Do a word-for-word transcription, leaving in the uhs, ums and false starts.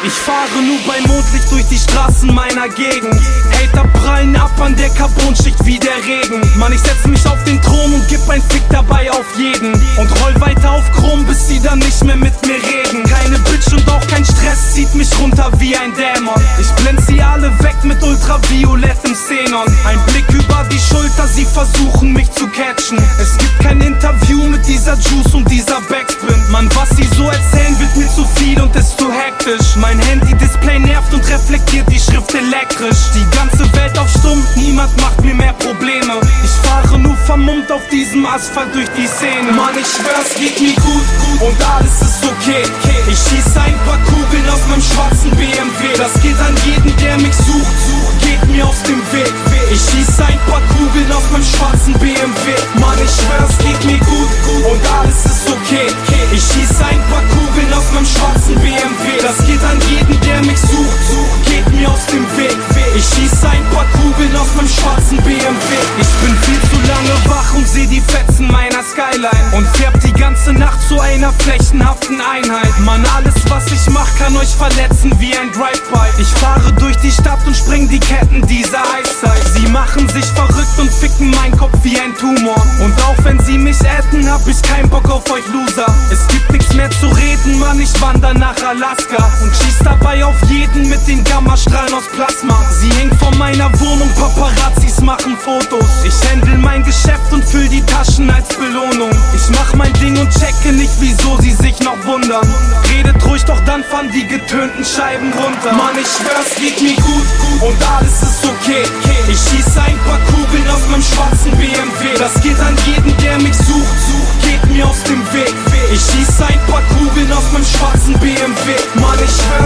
Ich fahre nur bei Mondlicht durch die Straßen meiner Gegend. Hater prallen ab an der Carbonschicht wie der Regen. Mann, ich setz mich auf den Thron und gib ein Fick dabei auf jeden. Und roll weiter auf Chrom, bis sie dann nicht mehr mit mir reden. Keine Bitch und auch kein Stress zieht mich runter wie ein Dämon. Ich blend sie alle weg mit ultraviolettem Xenon. Ein Blick über die Schulter, sie versuchen mich zu catchen. Es gibt kein Interview mit dieser Juice und dieser Backspin. Mann, was sie so erzählen, wird mir zu viel und ist zu hektisch. Mein Handy-Display nervt und reflektiert die Schrift elektrisch. Die ganze Welt auf Stumm, niemand macht mir mehr Probleme. Ich fahre nur vermummt auf diesem Asphalt durch die Szene. Mann, ich schwör's, geht mir gut, gut und alles ist okay. Ich schieß ein paar Kugeln aus meinem schwarzen B M W. Das geht an jeden, der mich sucht, sucht, geht mir aus dem Weg. Ich schieß ein paar Kugeln aus meinem schwarzen B M W. Mann, ich schwör's, geht mir gut, gut und alles ist okay. Ich schieß ein paar Kugeln aus meinem schwarzen B M W. Das geht an jeden, der mich sucht, sucht, geht mir aus dem Weg. Ich schieß ein paar Kugeln aus meinem schwarzen B M W. Ich bin viel zu lange wach und seh die Fetzen meiner Skyline und färb die ganze Nacht zu einer flächenhaften Einheit. Mann, alles was ich mach kann euch verletzen wie ein Drive-By. Ich fahre durch die Stadt und spring die Ketten dieser Eiszeit. Sie machen sich verrückt und ficken meinen Kopf wie ein Tumor. Und auch wenn sie mich adden, hab ich keinen Bock auf euch Loser. Es gibt nichts mehr zu reden, Mann, ich wander nach Alaska und schieß dabei auf jeden mit den Gammastrahlen aus Plasma. Sie hängt vor meiner Wohnung, Paparazzis machen Fotos. Ich handle mein Geschäft und füll die Taschen als Belohnung. Ich mach mein Ding und checke nicht, wieso sie sich noch wundern. Redet ruhig, doch dann fahren die getönten Scheiben runter. Mann, ich schwör's, geht mir gut, gut und alles ist okay. Ich schieß ein paar Kugeln aus meinem schwarzen B M W. Das geht an jeden, der mich sucht, sucht, geht mir aus dem Weg. Ich schieß ein paar Kugeln aus meinem schwarzen B M W. Mann, ich schwör's,